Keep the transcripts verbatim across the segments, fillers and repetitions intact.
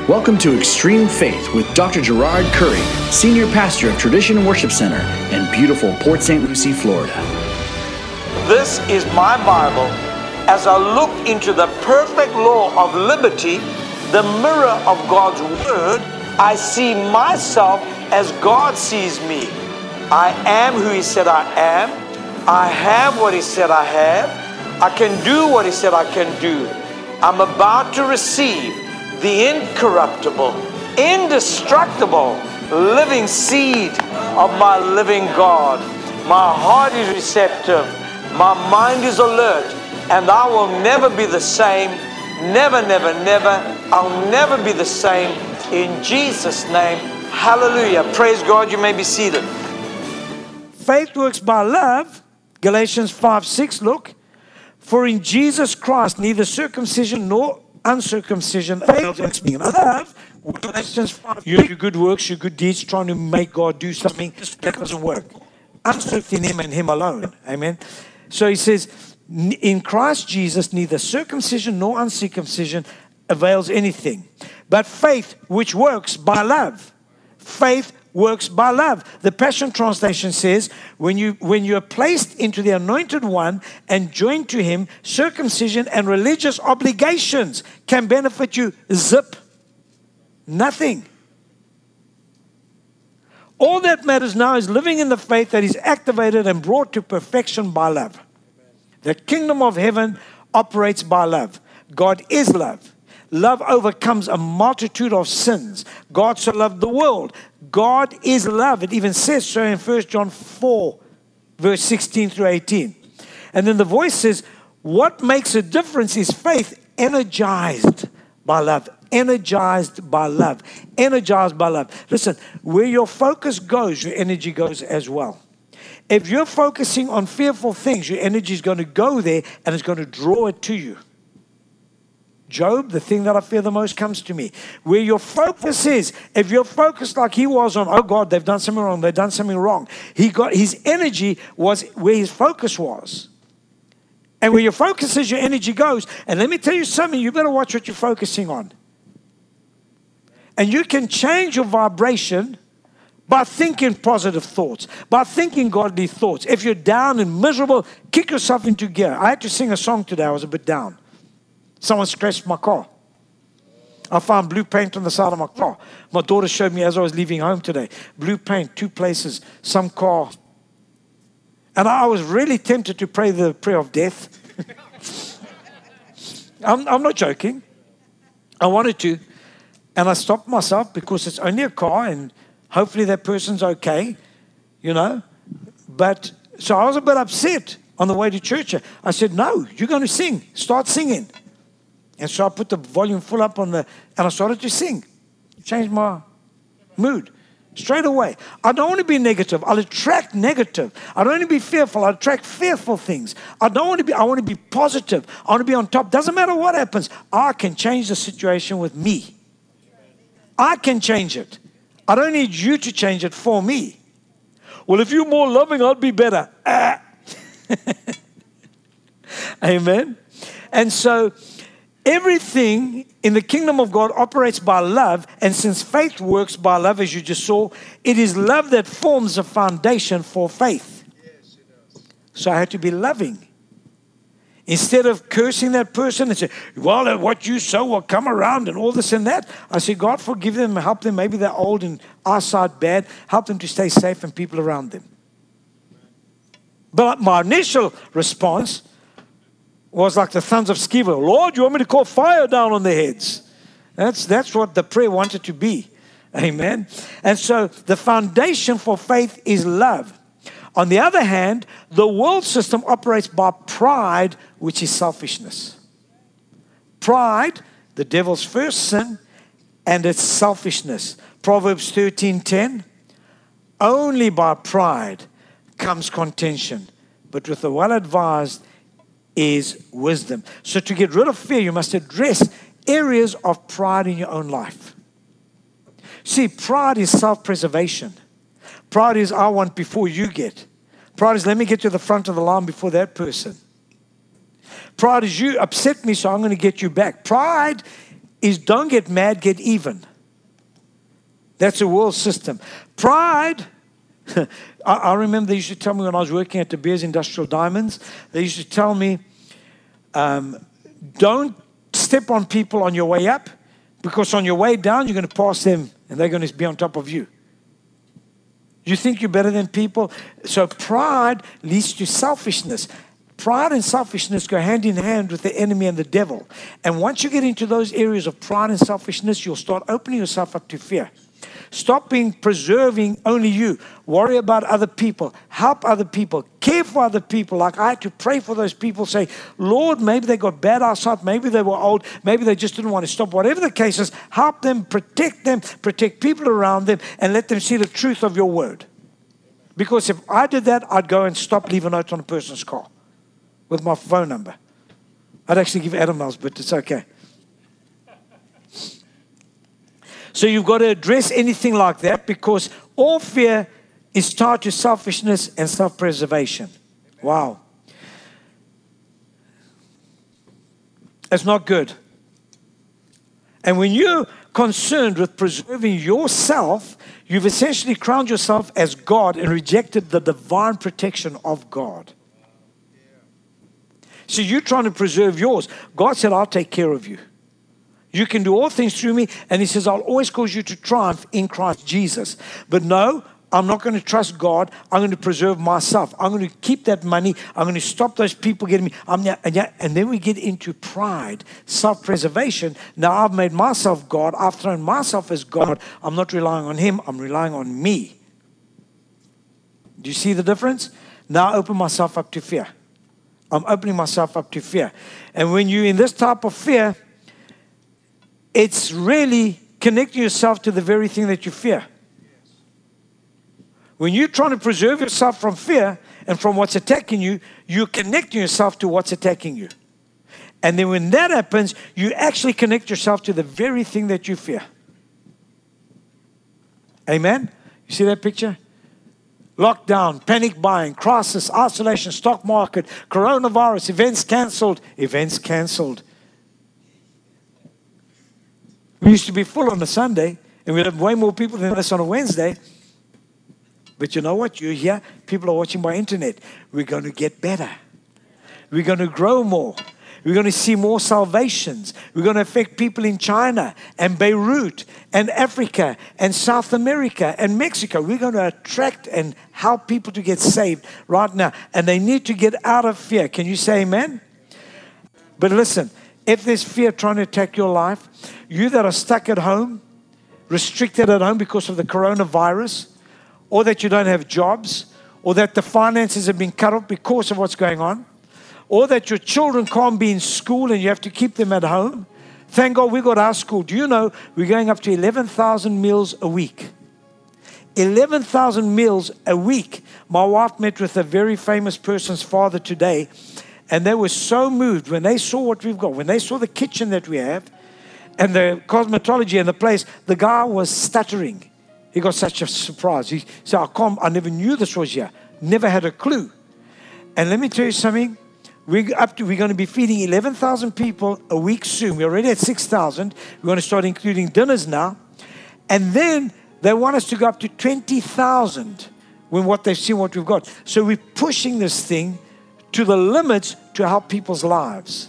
Welcome to Extreme Faith with Doctor Gerard Curry, Senior Pastor of Tradition Worship Center in beautiful Port Saint Lucie, Florida. This is my Bible. As I look into the perfect law of liberty, the mirror of God's Word, I see myself as God sees me. I am who He said I am. I have what He said I have. I can do what He said I can do. I'm about to receive the incorruptible, indestructible, living seed of my living God. My heart is receptive. My mind is alert. And I will never be the same. Never, never, never. I'll never be the same. In Jesus' name, hallelujah. Praise God. You may be seated. Faith works by love. Galatians five six, look. For in Jesus Christ, neither circumcision nor uncircumcision avails me. Love, Galatians five, you your good works, your good deeds, trying to make God do something, that doesn't work. Uncircumcision in Him and Him alone. Amen. So he says, in Christ Jesus, neither circumcision nor uncircumcision avails anything, but faith which works by love. Faith works by love. The Passion Translation says, when you when you are placed into the Anointed One and joined to Him, circumcision and religious obligations can benefit you zip. Nothing. All that matters now is living in the faith that is activated and brought to perfection by love. The kingdom of heaven operates by love. God is love. Love overcomes a multitude of sins. God so loved the world. God is love. It even says so in First John four, verse sixteen through eighteen. And then the voice says, what makes a difference is faith energized by love. Energized by love. Energized by love. Listen, where your focus goes, your energy goes as well. If you're focusing on fearful things, your energy is going to go there and it's going to draw it to you. Job, the thing that I fear the most comes to me. Where your focus is, if you're focused like he was on, oh God, they've done something wrong, they've done something wrong. He got, his energy was where his focus was. And where your focus is, your energy goes. And let me tell you something, you better watch what you're focusing on. And you can change your vibration by thinking positive thoughts, by thinking godly thoughts. If you're down and miserable, kick yourself into gear. I had to sing a song today, I was a bit down. Someone scratched my car. I found blue paint on the side of my car. My daughter showed me as I was leaving home today. Blue paint, two places, some car. And I was really tempted to pray the prayer of death. I'm, I'm not joking. I wanted to. And I stopped myself because it's only a car and hopefully that person's okay, you know. But so I was a bit upset on the way to church. I said, no, you're going to sing. Start singing. And so I put the volume full up on the, and I started to sing. It changed my mood straight away. I don't want to be negative. I'll attract negative. I don't want to be fearful. I'll attract fearful things. I don't want to be, I want to be positive. I want to be on top. Doesn't matter what happens. I can change the situation with me. I can change it. I don't need you to change it for me. Well, if you're more loving, I'll be better. Ah. Amen. And so, everything in the kingdom of God operates by love, and since faith works by love, as you just saw, it is love that forms a foundation for faith. Yes, it does. So I had to be loving. Instead of cursing that person and say, well, what you sow will come around and all this and that, I say, God, forgive them, help them. Maybe they're old and eyesight bad. Help them to stay safe and people around them. But my initial response was like the sons of Sceva. Lord, you want me to call fire down on their heads? That's, that's what the prayer wanted to be. Amen. And so the foundation for faith is love. On the other hand, the world system operates by pride, which is selfishness. Pride, the devil's first sin, and it's selfishness. Proverbs thirteen ten. Only by pride comes contention, but with the well-advised is wisdom. So to get rid of fear, you must address areas of pride in your own life. See, pride is self-preservation. Pride is, I want before you get. Pride is, let me get to the front of the line before that person. Pride is, you upset me, so I'm going to get you back. Pride is don't get mad, get even. That's a world system. Pride, I, I remember they used to tell me when I was working at De Beers Industrial Diamonds, they used to tell me, um, don't step on people on your way up, because on your way down, you're going to pass them and they're going to be on top of you. You think you're better than people? So pride leads to selfishness. Pride and selfishness go hand in hand with the enemy and the devil. And once you get into those areas of pride and selfishness, you'll start opening yourself up to fear. Stop being preserving only you. Worry about other people. Help other people. Care for other people. Like I had to pray for those people. Say, Lord, maybe they got bad eyesight. Maybe they were old. Maybe they just didn't want to stop. Whatever the case is, help them, protect them, protect people around them, and let them see the truth of your word. Because if I did that, I'd go and stop leaving notes on a person's car with my phone number. I'd actually give Adam else, but it's okay. So you've got to address anything like that, because all fear is tied to selfishness and self-preservation. Wow. It's not good. And when you're concerned with preserving yourself, you've essentially crowned yourself as God and rejected the divine protection of God. So you're trying to preserve yours. God said, I'll take care of you. You can do all things through me. And he says, I'll always cause you to triumph in Christ Jesus. But no, I'm not going to trust God. I'm going to preserve myself. I'm going to keep that money. I'm going to stop those people getting me. I'm there, and, yeah, and then we get into pride, self-preservation. Now I've made myself God. I've thrown myself as God. I'm not relying on him. I'm relying on me. Do you see the difference? Now I open myself up to fear. I'm opening myself up to fear. And when you're in this type of fear, it's really connecting yourself to the very thing that you fear. When you're trying to preserve yourself from fear and from what's attacking you, you're connecting yourself to what's attacking you. And then when that happens, you actually connect yourself to the very thing that you fear. Amen? You see that picture? Lockdown, panic buying, crisis, isolation, stock market, coronavirus, events canceled, events canceled. We used to be full on a Sunday, and we'd have way more people than us on a Wednesday. But you know what? You're here. People are watching by internet. We're going to get better. We're going to grow more. We're going to see more salvations. We're going to affect people in China and Beirut and Africa and South America and Mexico. We're going to attract and help people to get saved right now. And they need to get out of fear. Can you say amen? But listen, if there's fear trying to attack your life, you that are stuck at home, restricted at home because of the coronavirus, or that you don't have jobs, or that the finances have been cut off because of what's going on, or that your children can't be in school and you have to keep them at home. Thank God we got our school. Do you know we're going up to eleven thousand meals a week? eleven thousand meals a week. My wife met with a very famous person's father today, and they were so moved when they saw what we've got, when they saw the kitchen that we have, and the cosmetology and the place. The guy was stuttering. He got such a surprise. He said, I, can't, I never knew this was here. Never had a clue. And let me tell you something. We're, up to, we're going to be feeding eleven thousand people a week soon. We're already at six thousand. We're going to start including dinners now. And then they want us to go up to twenty thousand when what they've seen what we've got. So we're pushing this thing to the limits to help people's lives.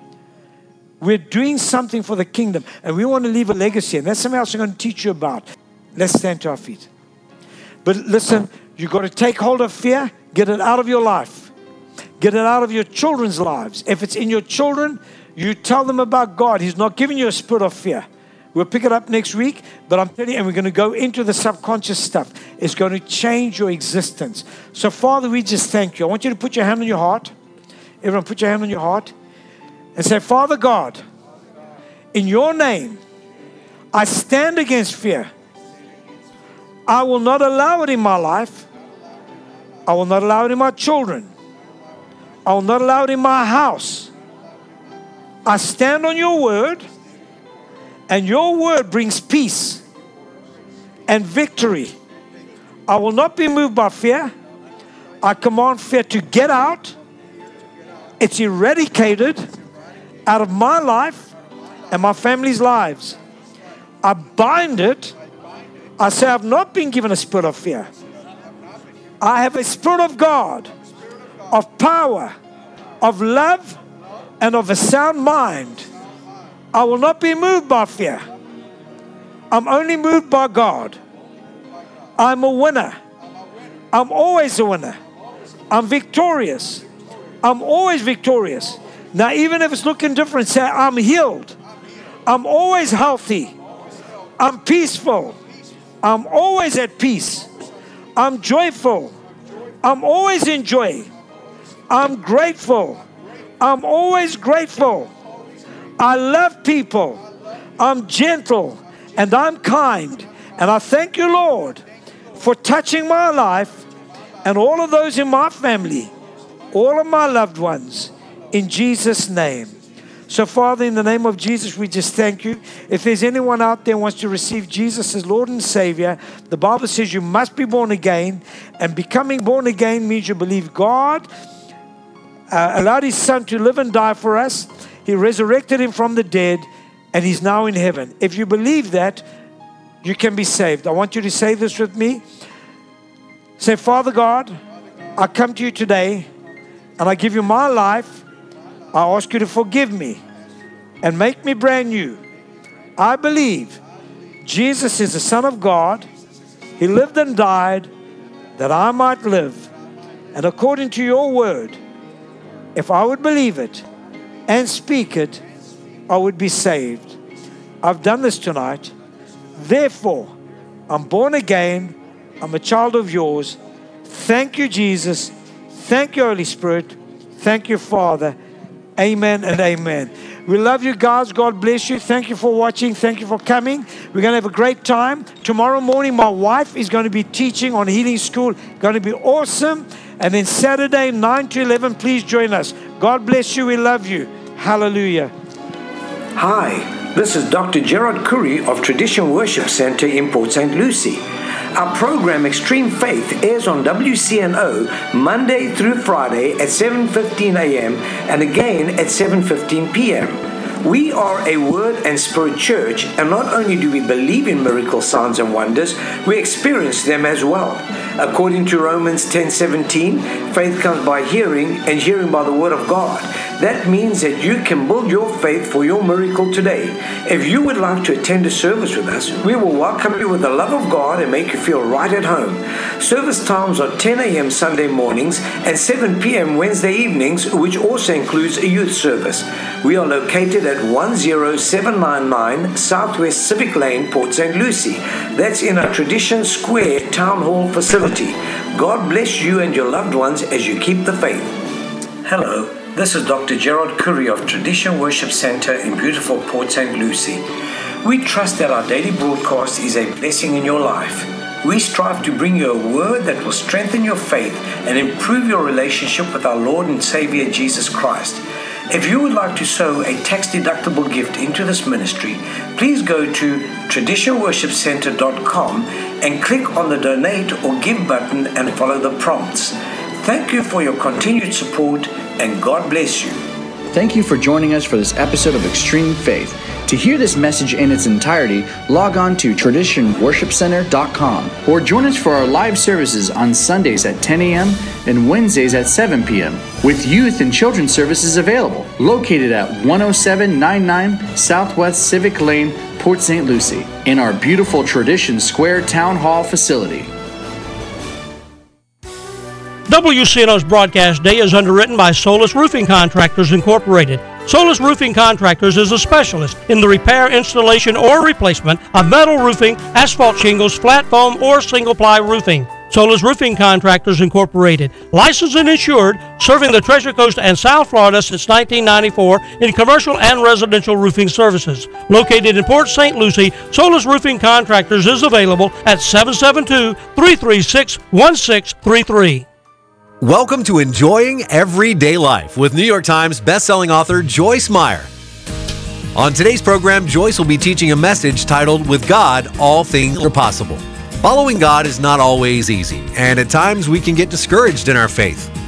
We're doing something for the kingdom, and we want to leave a legacy. And that's something else I'm going to teach you about. Let's stand to our feet. But listen, you've got to take hold of fear, get it out of your life. Get it out of your children's lives. If it's in your children, you tell them about God. He's not giving you a spirit of fear. We'll pick it up next week, but I'm telling you, and we're going to go into the subconscious stuff. It's going to change your existence. So, Father, we just thank you. I want you to put your hand on your heart. Everyone, put your hand on your heart and say, Father God, in your name, I stand against fear. I will not allow it in my life. I will not allow it in my children. I will not allow it in my house. I stand on your word, and your word brings peace and victory. I will not be moved by fear. I command fear to get out. It's eradicated out of my life, and my family's lives. I bind it. I say I've not been given a spirit of fear. I have a spirit of God, of power, of love, and of a sound mind. I will not be moved by fear. I'm only moved by God. I'm a winner. I'm always a winner. I'm victorious. I'm always victorious. Now, even if it's looking different, say, I'm healed. I'm always healthy. I'm peaceful. I'm always at peace. I'm joyful. I'm always in joy. I'm grateful. I'm always grateful. I love people. I'm gentle and I'm kind. And I thank you, Lord, for touching my life and all of those in my family, all of my loved ones, in Jesus' name. So, Father, in the name of Jesus, we just thank you. If there's anyone out there who wants to receive Jesus as Lord and Savior, the Bible says you must be born again. And becoming born again means you believe God uh, allowed His Son to live and die for us. He resurrected Him from the dead, and He's now in heaven. If you believe that, you can be saved. I want you to say this with me. Say, Father God, I come to you today, and I give you my life. I ask you to forgive me and make me brand new. I believe Jesus is the Son of God. He lived and died that I might live. And according to your word, if I would believe it and speak it, I would be saved. I've done this tonight. Therefore, I'm born again. I'm a child of yours. Thank you, Jesus. Thank you, Holy Spirit. Thank you, Father. Amen and amen. We love you guys. God bless you. Thank you for watching. Thank you for coming. We're going to have a great time. Tomorrow morning, my wife is going to be teaching on Healing School. Going to be awesome. And then Saturday, nine to eleven, please join us. God bless you. We love you. Hallelujah. Hi, this is Doctor Gerard Curry of Tradition Worship Center in Port Saint Lucie. Our program Extreme Faith airs on W C N O Monday through Friday at seven fifteen a.m. and again at seven fifteen p.m. We are a Word and Spirit church, and not only do we believe in miracles, signs and wonders, we experience them as well. According to Romans ten seventeen, faith comes by hearing, and hearing by the Word of God. That means that you can build your faith for your miracle today. If you would like to attend a service with us, we will welcome you with the love of God and make you feel right at home. Service times are ten a.m. Sunday mornings and seven p.m. Wednesday evenings, which also includes a youth service. We are located at one zero seven nine nine Southwest Civic Lane, Port Saint Lucie. That's in our Tradition Square Town Hall facility. God bless you and your loved ones as you keep the faith. Hello, this is Doctor Gerard Curry of Tradition Worship Center in beautiful Port Saint Lucie. We trust that our daily broadcast is a blessing in your life. We strive to bring you a word that will strengthen your faith and improve your relationship with our Lord and Savior Jesus Christ. If you would like to sow a tax-deductible gift into this ministry, please go to tradition worship center dot com and click on the Donate or Give button and follow the prompts. Thank you for your continued support, and God bless you. Thank you for joining us for this episode of Extreme Faith. To hear this message in its entirety, log on to tradition worship center dot com or join us for our live services on Sundays at ten a.m. and Wednesdays at seven p.m. with youth and children's services available, located at one oh seven ninety-nine Southwest Civic Lane, Port Saint Lucie, in our beautiful Tradition Square Town Hall facility. W C N O's broadcast day is underwritten by Solus Roofing Contractors Incorporated. Solus Roofing Contractors is a specialist in the repair, installation, or replacement of metal roofing, asphalt shingles, flat foam, or single-ply roofing. Solus Roofing Contractors Incorporated, licensed and insured, serving the Treasure Coast and South Florida since nineteen ninety-four in commercial and residential roofing services. Located in Port Saint Lucie, Solus Roofing Contractors is available at seven seven two, three three six, one six three three. Welcome to Enjoying Everyday Life with New York Times bestselling author Joyce Meyer. On today's program, Joyce will be teaching a message titled, With God, All Things Are Possible. Following God is not always easy, and at times we can get discouraged in our faith.